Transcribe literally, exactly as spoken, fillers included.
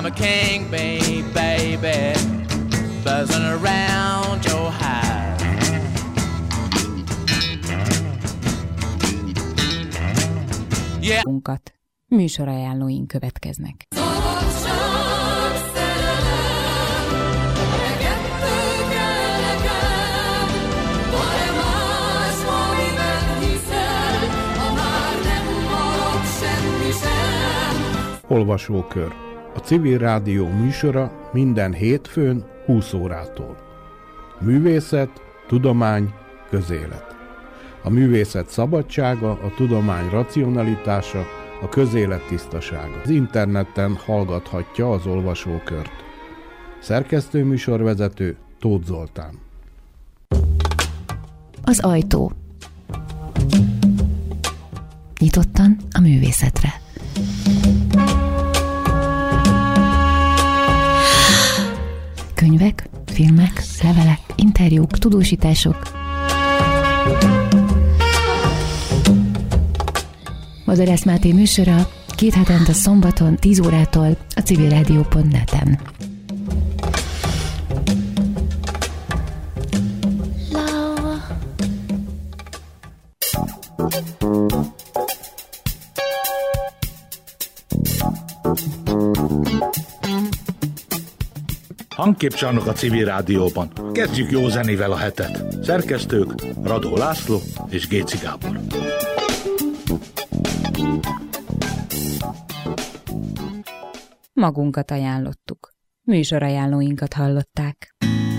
I'm a king bee, baby, buzzing around your hive. Yeah. Műsorajánlóink következnek. Olvasókör. A Civil Rádió műsora minden hétfőn húsz órától. Művészet, tudomány, közélet. A művészet szabadsága, a tudomány racionalitása, a közélet tisztasága. Az interneten hallgathatja az olvasókört. Szerkesztő műsorvezető Tóth Zoltán. Az ajtó. Nyitottan a művészetre. Könyvek, filmek, levelek, interjúk, tudósítások. Madarász Máté műsora két hetente szombaton tíz órától a civilrádió pont net-en. Hangképcsarnok a Civil Rádióban. Kezdjük jó zenével a hetet. Szerkesztők Radó László és Géci Gábor. Magunkat ajánlottuk. Műsorajánlóinkat hallották.